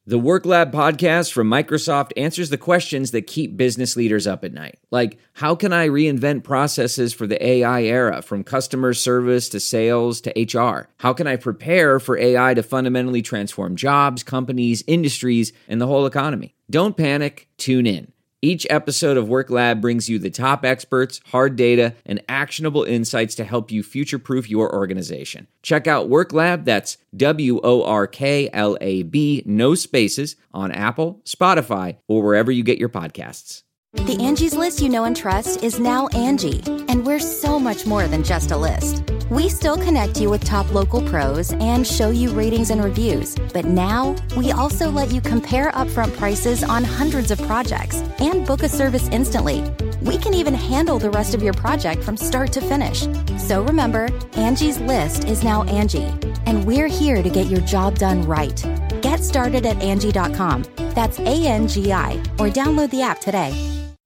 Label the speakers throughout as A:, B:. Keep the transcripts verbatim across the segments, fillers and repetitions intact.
A: The Work Lab podcast from Microsoft answers the questions that keep business leaders up at night. Like, how can I reinvent processes for the A I era, from customer service to sales to H R? How can I prepare for A I to fundamentally transform jobs, companies, industries, and the whole economy? Don't panic, tune in. Each episode of Work Lab brings you the top experts, hard data, and actionable insights to help you future-proof your organization. Check out Work Lab, that's W O R K L A B, no spaces, on Apple, Spotify, or wherever you get your podcasts.
B: The Angie's List you know and trust is now Angie, and we're so much more than just a list. We still connect you with top local pros and show you ratings and reviews, but now we also let you compare upfront prices on hundreds of projects and book a service instantly. We can even handle the rest of your project from start to finish. So remember, Angie's List is now Angie, and we're here to get your job done right. Get started at Angie dot com. That's A N G I, or download the app today.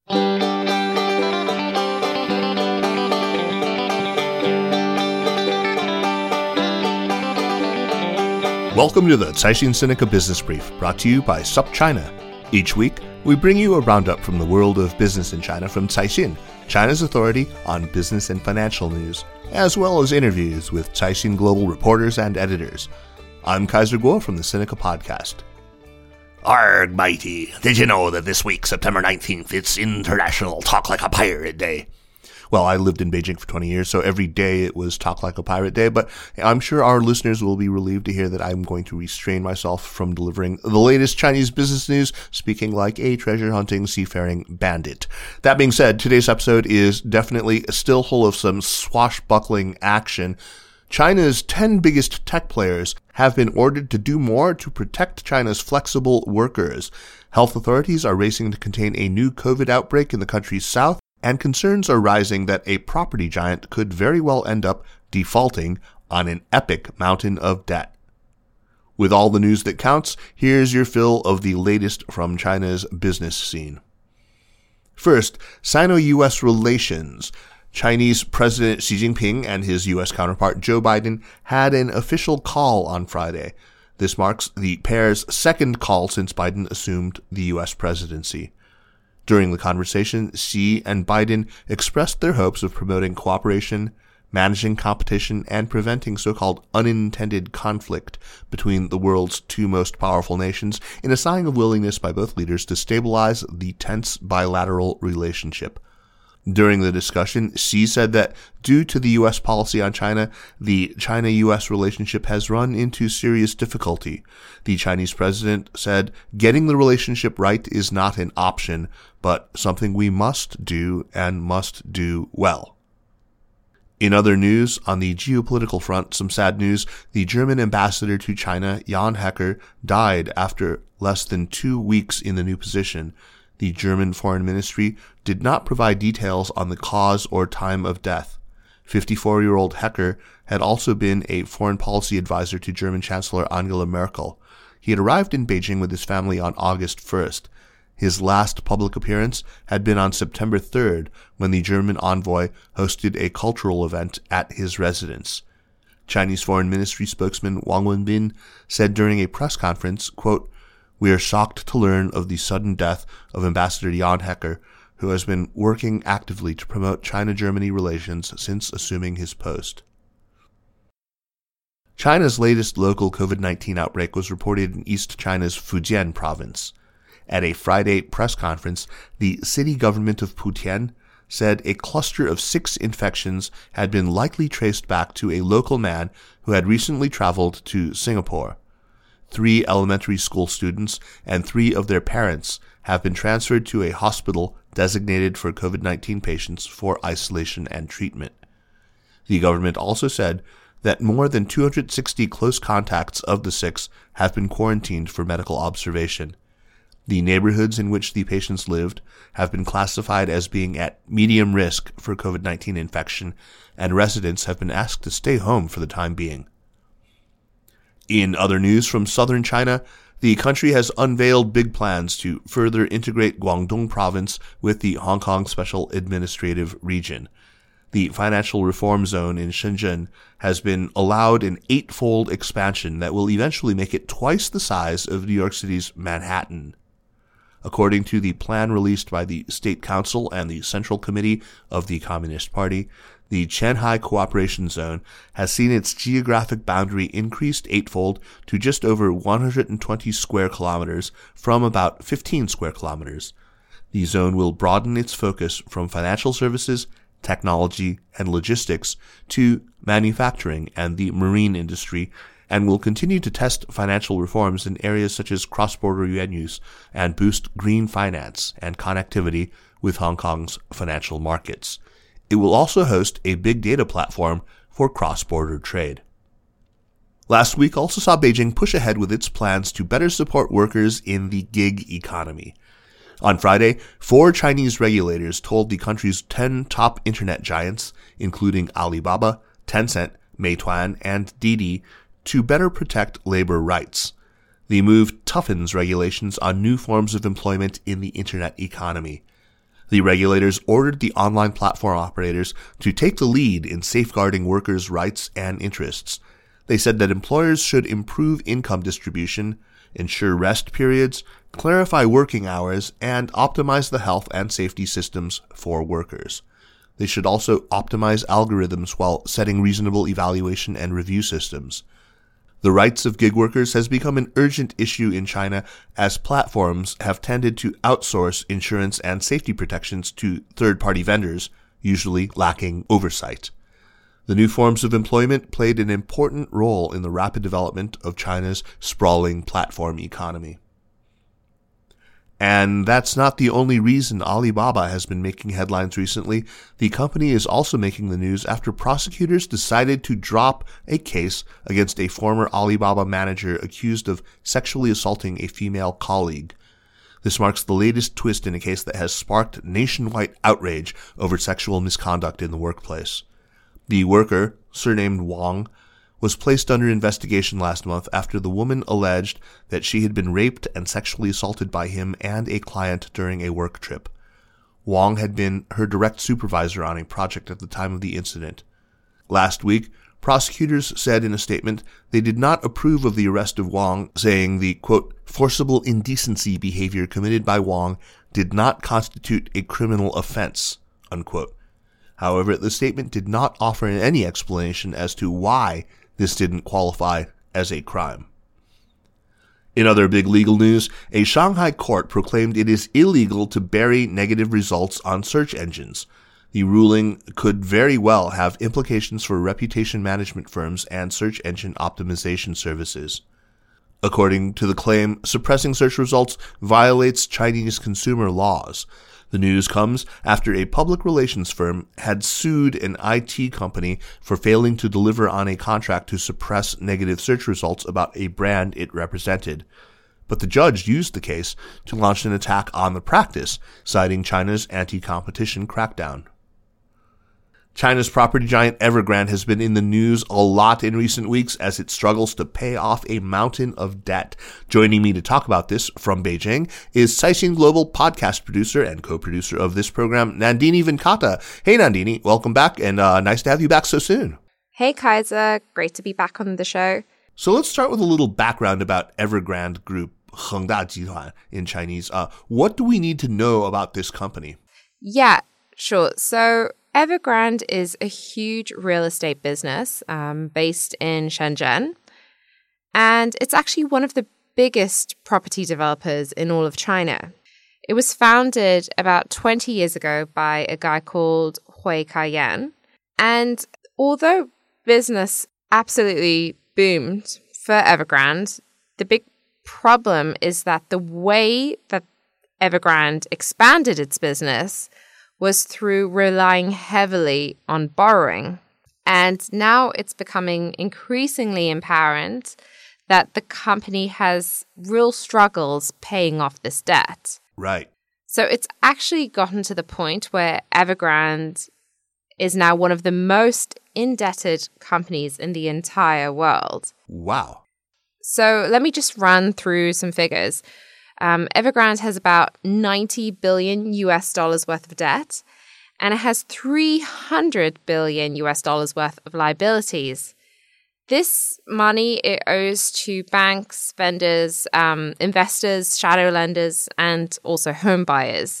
C: Welcome to the Caixin Sinica Business Brief, brought to you by SupChina. Each week, we bring you a roundup from the world of business in China from Caixin, China's authority on business and financial news, as well as interviews with Caixin Global reporters and editors. I'm Kaiser Kuo from the Sinica Podcast.
D: Arg, mighty, did you know that this week, September nineteenth, it's International Talk Like a Pirate Day?
C: Well, I lived in Beijing for twenty years, so every day it was Talk Like a Pirate Day, but I'm sure our listeners will be relieved to hear that I'm going to restrain myself from delivering the latest Chinese business news, speaking like a treasure-hunting, seafaring bandit. That being said, today's episode is definitely still full of some swashbuckling action. China's ten biggest tech players have been ordered to do more to protect China's flexible workers. Health authorities are racing to contain a new COVID outbreak in the country's south, and concerns are rising that a property giant could very well end up defaulting on an epic mountain of debt. With all the news that counts, here's your fill of the latest from China's business scene. First, Sino-U S relations. Chinese President Xi Jinping and his U S counterpart Joe Biden had an official call on Friday. This marks the pair's second call since Biden assumed the U S presidency. During the conversation, Xi and Biden expressed their hopes of promoting cooperation, managing competition, and preventing so-called unintended conflict between the world's two most powerful nations in a sign of willingness by both leaders to stabilize the tense bilateral relationship. During the discussion, Xi said that due to the U S policy on China, the China-U S relationship has run into serious difficulty. The Chinese president said getting the relationship right is not an option, but something we must do and must do well. In other news, on the geopolitical front, some sad news. The German ambassador to China, Jan Hecker, died after less than two weeks in the new position. The German Foreign Ministry did not provide details on the cause or time of death. fifty-four-year-old Hecker had also been a foreign policy advisor to German Chancellor Angela Merkel. He had arrived in Beijing with his family on August first. His last public appearance had been on September third, when the German envoy hosted a cultural event at his residence. Chinese Foreign Ministry spokesman Wang Wenbin said during a press conference, quote, "We are shocked to learn of the sudden death of Ambassador Jan Hecker, who has been working actively to promote China-Germany relations since assuming his post." China's latest local COVID nineteen outbreak was reported in East China's Fujian province. At a Friday press conference, the city government of Putian said a cluster of six infections had been likely traced back to a local man who had recently traveled to Singapore. Three elementary school students and three of their parents have been transferred to a hospital designated for COVID nineteen patients for isolation and treatment. The government also said that more than two hundred sixty close contacts of the six have been quarantined for medical observation. The neighborhoods in which the patients lived have been classified as being at medium risk for COVID nineteen infection, and residents have been asked to stay home for the time being. In other news from southern China, the country has unveiled big plans to further integrate Guangdong province with the Hong Kong Special Administrative Region. The financial reform zone in Shenzhen has been allowed an eightfold expansion that will eventually make it twice the size of New York City's Manhattan. According to the plan released by the State Council and the Central Committee of the Communist Party, the Qianhai Cooperation Zone has seen its geographic boundary increased eightfold to just over one hundred twenty square kilometers from about fifteen square kilometers. The zone will broaden its focus from financial services, technology, and logistics to manufacturing and the marine industry, and will continue to test financial reforms in areas such as cross-border yuan use and boost green finance and connectivity with Hong Kong's financial markets. It will also host a big data platform for cross-border trade. Last week also saw Beijing push ahead with its plans to better support workers in the gig economy. On Friday, four Chinese regulators told the country's ten top internet giants, including Alibaba, Tencent, Meituan, and Didi, to better protect labor rights. The move toughens regulations on new forms of employment in the internet economy. The regulators ordered the online platform operators to take the lead in safeguarding workers' rights and interests. They said that employers should improve income distribution, ensure rest periods, clarify working hours, and optimize the health and safety systems for workers. They should also optimize algorithms while setting reasonable evaluation and review systems. The rights of gig workers has become an urgent issue in China as platforms have tended to outsource insurance and safety protections to third-party vendors, usually lacking oversight. The new forms of employment played an important role in the rapid development of China's sprawling platform economy. And that's not the only reason Alibaba has been making headlines recently. The company is also making the news after prosecutors decided to drop a case against a former Alibaba manager accused of sexually assaulting a female colleague. This marks the latest twist in a case that has sparked nationwide outrage over sexual misconduct in the workplace. The worker, surnamed Wang, was placed under investigation last month after the woman alleged that she had been raped and sexually assaulted by him and a client during a work trip. Wang had been her direct supervisor on a project at the time of the incident. Last week, prosecutors said in a statement they did not approve of the arrest of Wang, saying the, quote, forcible indecency behavior committed by Wang did not constitute a criminal offense, unquote. However, the statement did not offer any explanation as to why this didn't qualify as a crime. In other big legal news, a Shanghai court proclaimed it is illegal to bury negative results on search engines. The ruling could very well have implications for reputation management firms and search engine optimization services. According to the claim, suppressing search results violates Chinese consumer laws. The news comes after a public relations firm had sued an I T company for failing to deliver on a contract to suppress negative search results about a brand it represented. But the judge used the case to launch an attack on the practice, citing China's anti-competition crackdown. China's property giant Evergrande has been in the news a lot in recent weeks as it struggles to pay off a mountain of debt. Joining me to talk about this from Beijing is Caixin Global podcast producer and co-producer of this program, Nandini Venkata. Hey, Nandini, welcome back, and uh, nice to have you back so soon.
E: Hey, Kaiser. Great to be back on the show.
C: So let's start with a little background about Evergrande Group, Hengda Jihuan in Chinese. Uh, what do we need to know about this company?
E: Yeah, sure. So Evergrande is a huge real estate business um, based in Shenzhen, and it's actually one of the biggest property developers in all of China. It was founded about twenty years ago by a guy called Hui Kaiyan, and although business absolutely boomed for Evergrande, the big problem is that the way that Evergrande expanded its business was through relying heavily on borrowing. And now it's becoming increasingly apparent that the company has real struggles paying off this debt.
C: Right.
E: So it's actually gotten to the point where Evergrande is now one of the most indebted companies in the entire world.
C: Wow.
E: So let me just run through some figures. Um, Evergrande has about ninety billion U S dollars worth of debt, and it has three hundred billion U S dollars worth of liabilities. This money it owes to banks, vendors, um, investors, shadow lenders, and also home buyers.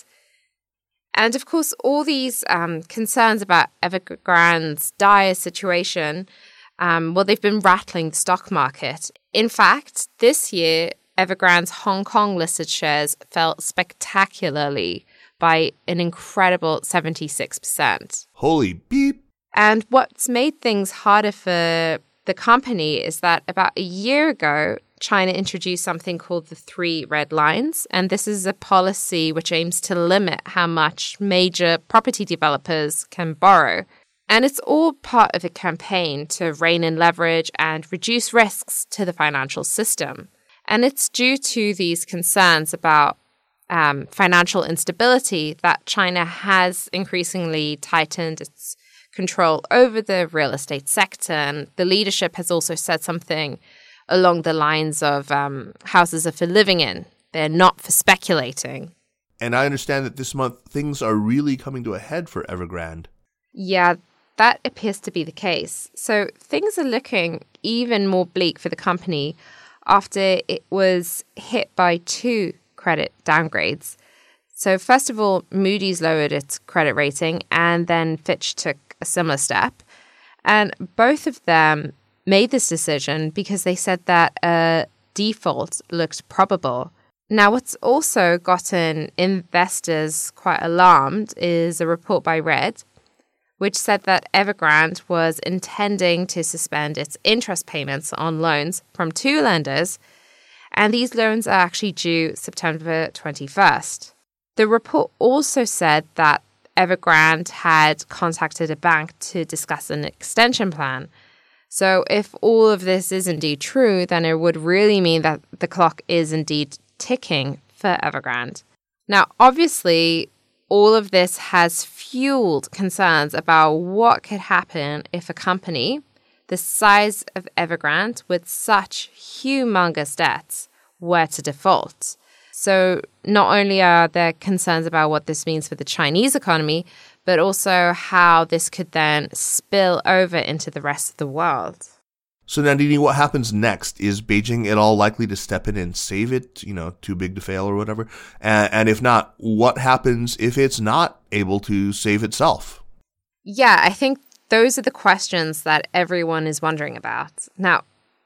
E: And of course, all these um, concerns about Evergrande's dire situation, um, well, they've been rattling the stock market. In fact, this year, Evergrande's Hong Kong listed shares fell spectacularly by an incredible seventy-six percent.
C: Holy beep.
E: And what's made things harder for the company is that about a year ago, China introduced something called the Three Red Lines. And this is a policy which aims to limit how much major property developers can borrow. And it's all part of a campaign to rein in leverage and reduce risks to the financial system. And it's due to these concerns about um, financial instability that China has increasingly tightened its control over the real estate sector. And the leadership has also said something along the lines of um, houses are for living in. They're not for speculating.
C: And I understand that this month things are really coming to a head for Evergrande.
E: Yeah, that appears to be the case. So things are looking even more bleak for the company after it was hit by two credit downgrades. So first of all, Moody's lowered its credit rating, and then Fitch took a similar step. And both of them made this decision because they said that a default looked probable. Now, what's also gotten investors quite alarmed is a report by Red, which said that Evergrande was intending to suspend its interest payments on loans from two lenders, and these loans are actually due September twenty-first. The report also said that Evergrande had contacted a bank to discuss an extension plan. So if all of this is indeed true, then it would really mean that the clock is indeed ticking for Evergrande. Now, obviously, all of this has fueled concerns about what could happen if a company the size of Evergrande with such humongous debts were to default. So not only are there concerns about what this means for the Chinese economy, but also how this could then spill over into the rest of the world.
C: So Nandini, what happens next? Is Beijing at all likely to step in and save it, you know, too big to fail or whatever? And, and if not, what happens if it's not able to save itself?
E: Yeah, I think those are the questions that everyone is wondering about. Now,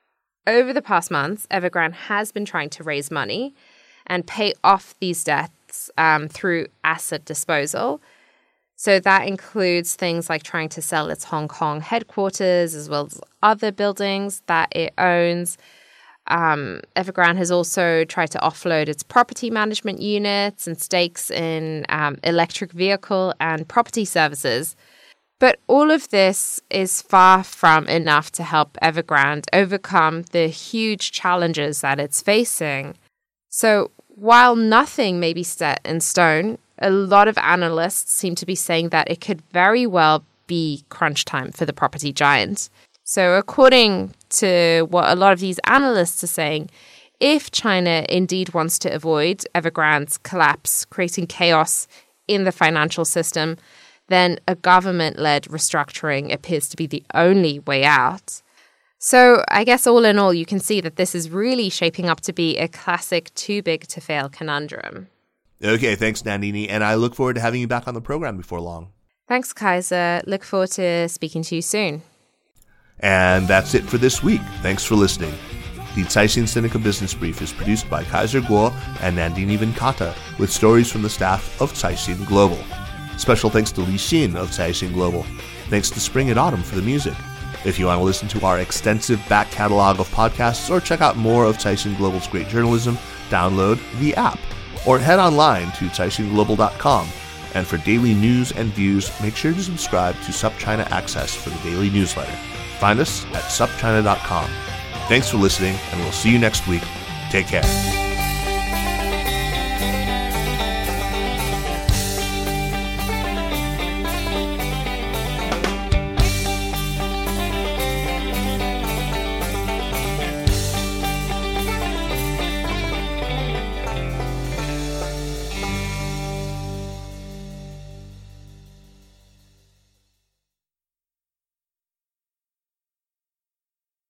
E: over the past months, Evergrande has been trying to raise money and pay off these debts um, through asset disposal. So that includes things like trying to sell its Hong Kong headquarters as well as other buildings that it owns. Um, Evergrande has also tried to offload its property management units and stakes in um, electric vehicle and property services. But all of this is far from enough to help Evergrande overcome the huge challenges that it's facing. So while nothing may be set in stone, a lot of analysts seem to be saying that it could very well be crunch time for the property giant. So according to what a lot of these analysts are saying, if China indeed wants to avoid Evergrande's collapse, creating chaos in the financial system, then a government-led restructuring appears to be the only way out. So I guess all in all, you can see that this is really shaping up to be a classic too-big-to-fail conundrum.
C: Okay, thanks, Nandini, and I look forward to having you back on the program before long.
E: Thanks, Kaiser. Look forward to speaking to you soon.
C: And that's it for this week. Thanks for listening. The Caixin Sinica Business Brief is produced by Kaiser Kuo and Nandini Venkata, with stories from the staff of Caixin Global. Special thanks to Li Xin of Caixin Global. Thanks to Spring and Autumn for the music. If you want to listen to our extensive back catalog of podcasts or check out more of Caixin Global's great journalism, download the app or head online to caixin global dot com. And for daily news and views, make sure to subscribe to SupChina Access for the daily newsletter. Find us at sup china dot com. Thanks for listening, and we'll see you next week. Take care.